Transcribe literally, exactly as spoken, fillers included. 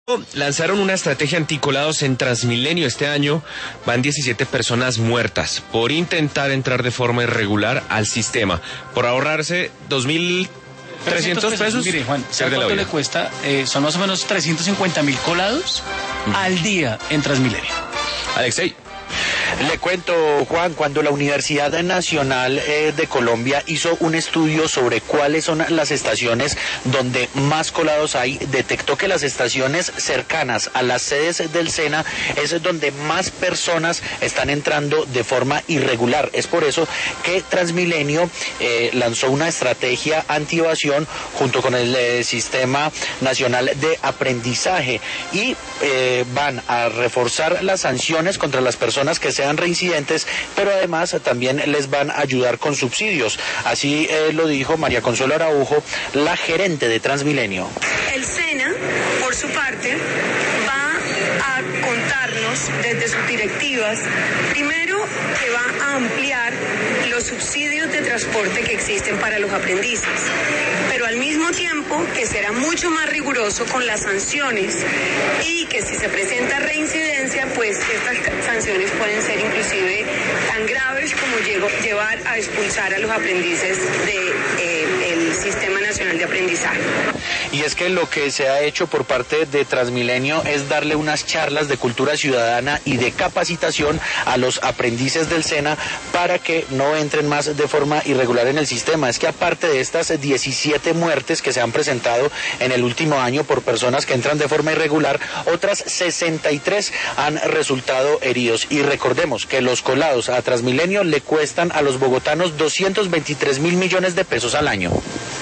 Lanzaron una estrategia anticolados en Transmilenio. Este año van diecisiete personas muertas por intentar entrar de forma irregular al sistema, por ahorrarse dos mil trescientos pesos. Mire, Juan, ¿sabe cuánto le cuesta? Eh, son más o menos trescientos cincuenta mil colados uh-huh. al día en Transmilenio. Alexei. Le cuento, Juan, cuando la Universidad Nacional eh, de Colombia hizo un estudio sobre cuáles son las estaciones donde más colados hay, detectó que las estaciones cercanas a las sedes del SENA es donde más personas están entrando de forma irregular. Es por eso que Transmilenio eh, lanzó una estrategia anti-evasión junto con el eh, Sistema Nacional de Aprendizaje y eh, van a reforzar las sanciones contra las personas que sean reincidentes, pero además también les van a ayudar con subsidios. Así eh, lo dijo María Consuelo Araujo, la gerente de Transmilenio. El SENA, por su parte, va a contarnos desde sus directivas, primero que va a ampliar los subsidios de transporte que existen para los aprendices, pero al mismo tiempo que será mucho más riguroso con las sanciones y que si se presenta reincidencia, pues estas sanciones pueden ser inclusive tan graves como llevar a expulsar a los aprendices del eh, Sistema Nacional de Aprendizaje. Y es que lo que se ha hecho por parte de Transmilenio es darle unas charlas de cultura ciudadana y de capacitación a los aprendices del SENA para que no entren más de forma irregular en el sistema. Es que aparte de estas diecisiete muertes que se han presentado en el último año por personas que entran de forma irregular, otras sesenta y tres han resultado heridos. Y recordemos que los colados a Transmilenio le cuestan a los bogotanos doscientos veintitrés mil millones de pesos al año.